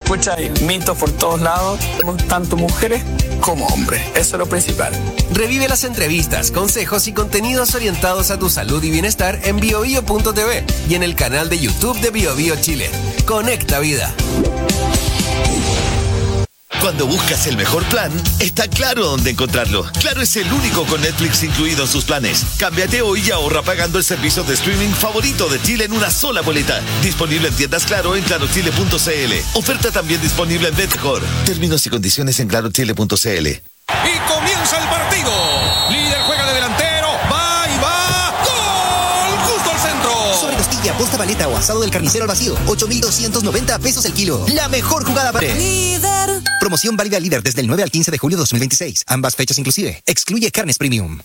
Escucha, hay mitos por todos lados, tanto mujeres como hombres. Eso es lo principal. Revive las entrevistas, consejos y contenidos orientados a tu salud y bienestar en biobio.tv y en el canal de YouTube de BioBio Chile. Conecta Vida. Cuando buscas el mejor plan, está Claro dónde encontrarlo. Claro es el único con Netflix incluido en sus planes. Cámbiate hoy y ahorra pagando el servicio de streaming favorito de Chile en una sola boleta. Disponible en tiendas Claro en clarochile.cl. Oferta también disponible en Betcor. Términos y condiciones en clarochile.cl. Y comienza el partido. Líder juega de delantero. Va y va. ¡Gol! Justo al centro. Sobre costilla, posta paleta o asado del carnicero al vacío. 8,290 pesos el kilo. La mejor jugada para... Líder. Promoción válida Líder desde el 9 al 15 de julio de 2026. Ambas fechas inclusive. Excluye carnes premium.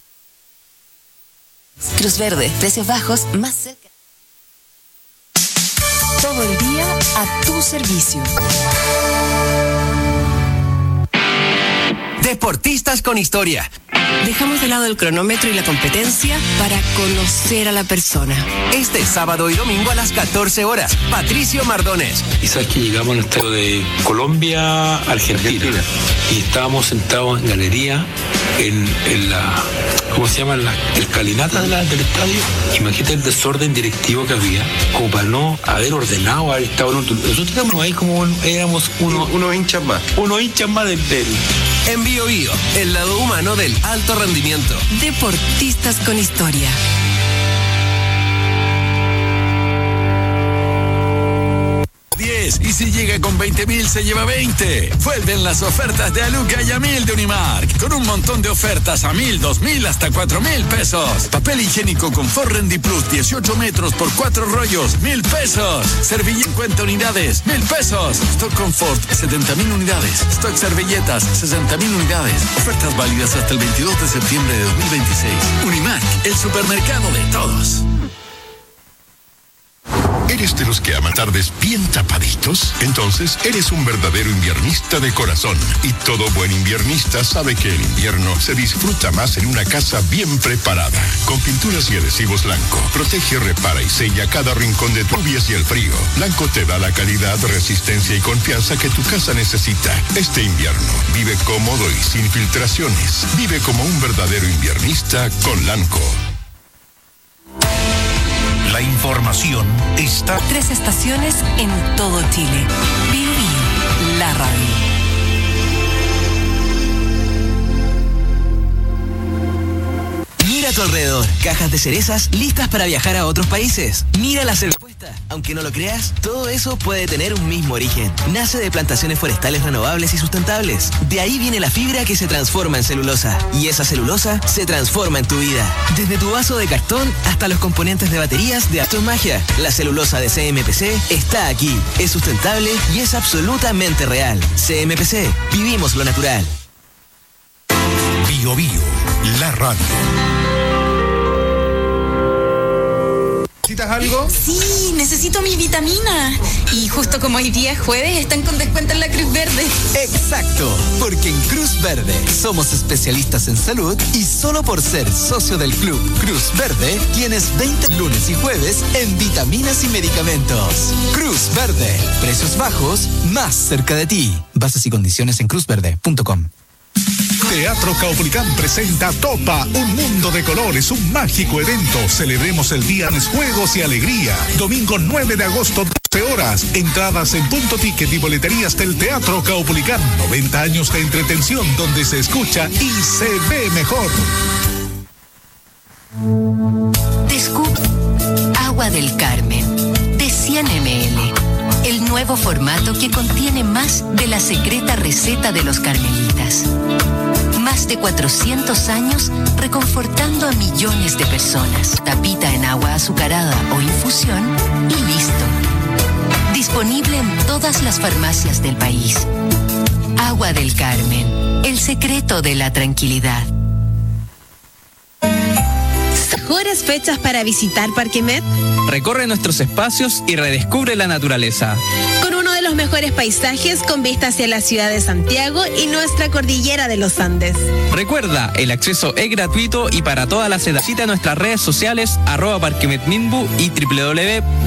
Cruz Verde. Precios bajos más cerca. Todo el día a tu servicio. Deportistas con historia. Dejamos de lado el cronómetro y la competencia para conocer a la persona. Este sábado y domingo a las 14 horas, Patricio Mardones. Y sabes que llegamos al estadio de Colombia, Argentina. Y estábamos sentados en galería, en la, ¿cómo se llama? La escalinata del estadio. Imagínate el desorden directivo que había, como para no haber ordenado, haber estado en otro. Nosotros estábamos ahí como éramos unos hinchas más. Unos hinchas más del... En Bio Bio, el lado humano del alto rendimiento. Deportistas con historia. Y si llega con 20.000 se lleva 20. Vuelven las ofertas de Aluca y a 1.000 de Unimark. Con un montón de ofertas a 1.000, 2.000 hasta 4.000 pesos. Papel higiénico Confort Rendi Plus 18 metros por 4 rollos, 1.000 pesos. Servilleta 50 unidades, 1.000 pesos. Stock Confort 70.000 unidades. Stock servilletas 60.000 unidades. Ofertas válidas hasta el 22 de septiembre de 2026. Unimark, el supermercado de todos. ¿Eres de los que aman tardes bien tapaditos? Entonces, eres un verdadero inviernista de corazón. Y todo buen inviernista sabe que el invierno se disfruta más en una casa bien preparada. Con pinturas y adhesivos Lanco, protege, repara y sella cada rincón de tu lluvias y el frío. Lanco te da la calidad, resistencia y confianza que tu casa necesita. Este invierno, vive cómodo y sin filtraciones. Vive como un verdadero inviernista con Lanco. La información está... 3 estaciones en todo Chile. Bio Bio, la radio. Mira a tu alrededor, cajas de cerezas listas para viajar a otros países. Mira la respuesta. Aunque no lo creas, todo eso puede tener un mismo origen. Nace de plantaciones forestales renovables y sustentables. De ahí viene la fibra que se transforma en celulosa. Y esa celulosa se transforma en tu vida. Desde tu vaso de cartón hasta los componentes de baterías de Actos Magia. La celulosa de CMPC está aquí. Es sustentable y es absolutamente real. CMPC, vivimos lo natural. Bio Bio, la radio. ¿Necesitas algo? Sí, necesito mi vitamina. Y justo como hoy día es jueves, están con descuento en la Cruz Verde. Exacto, porque en Cruz Verde somos especialistas en salud y solo por ser socio del club Cruz Verde tienes 20 lunes y jueves en vitaminas y medicamentos. Cruz Verde, precios bajos, más cerca de ti. Bases y condiciones en cruzverde.com. Teatro Caupolicán presenta Topa, un mundo de colores, un mágico evento. Celebremos el día de juegos y alegría. Domingo 9 de agosto, 12 horas. Entradas en Punto Ticket y boleterías del Teatro Caupolicán. 90 años de entretención donde se escucha y se ve mejor. Descubre Agua del Carmen, de 100 ml. El nuevo formato que contiene más de la secreta receta de los carmelitas. Más de 400 años reconfortando a millones de personas. Tapita en agua azucarada o infusión y listo. Disponible en todas las farmacias del país. Agua del Carmen, el secreto de la tranquilidad. ¿Mejores fechas para visitar Parque Met? Recorre nuestros espacios y redescubre la naturaleza. Con uno de los mejores paisajes con vista hacia la ciudad de Santiago y nuestra cordillera de los Andes. Recuerda, el acceso es gratuito y para todas las edades. Visita nuestras redes sociales @parquemetminbu y www